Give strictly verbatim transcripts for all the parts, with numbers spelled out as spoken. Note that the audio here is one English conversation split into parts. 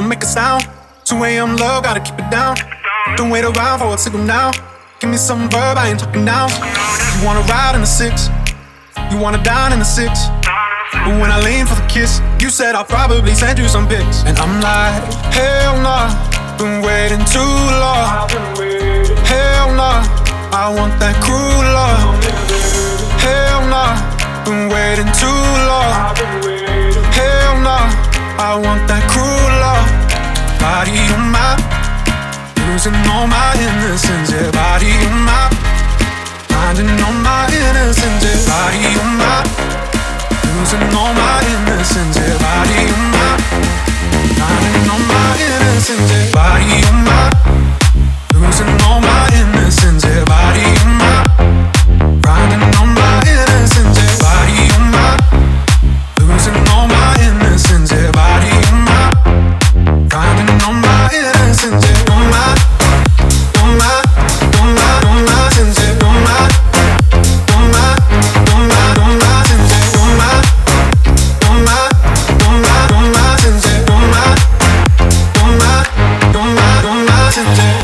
don't make a sound. two a.m. love, gotta keep it down. Don't wait around for a signal now. Give me some verb, I ain't talking now. You wanna ride in the six, you wanna dine in the six. But when I lean for the kiss, you said I'll probably send you some pics. And I'm like, hell nah, been waiting too long. Hell nah, I want that cruel love. Hell nah, been waiting too long. Hell nah, I want that cruel love. Body on my, losing all my innocence. Yeah, body on my, finding all my innocence. Yeah, body on my, losing all my innocence. Yeah, body on my, finding all my innocence. Yeah, body on my, losing all my innocence. Yeah, body on my, finding all my innocence. Yeah, body on my, losing all my innocence. Yeah, body on my, finding all my innocence. Yeah, on my, on my, on my, on my sins. Yeah, on my, on my, on my, on my sins. Yeah, on my, on my, on my, on my sins. Yeah, on my, on my, on my, on my sins. Yeah.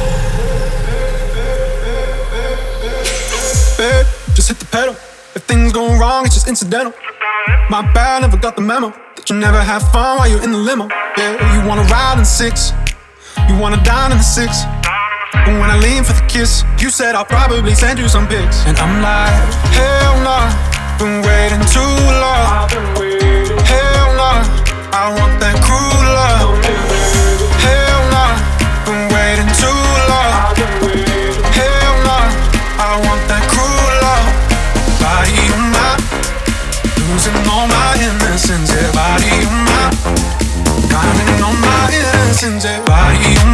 Babe, just hit the pedal. If things go wrong, it's just incidental. My bad, never got the memo that you never have fun while you're in the limo. Yeah, you wanna ride in six, you wanna dine in the six. But when I lean for the kiss, you said I'll probably send you some pics. And I'm like, hell nah, been waiting too long. Hell nah, I want that cruel love. Hell nah, been waiting too long. Hell nah, I want that cruel love. Body on my, losing all my innocence. Yeah, body on my, finding all my innocence. Yeah, body on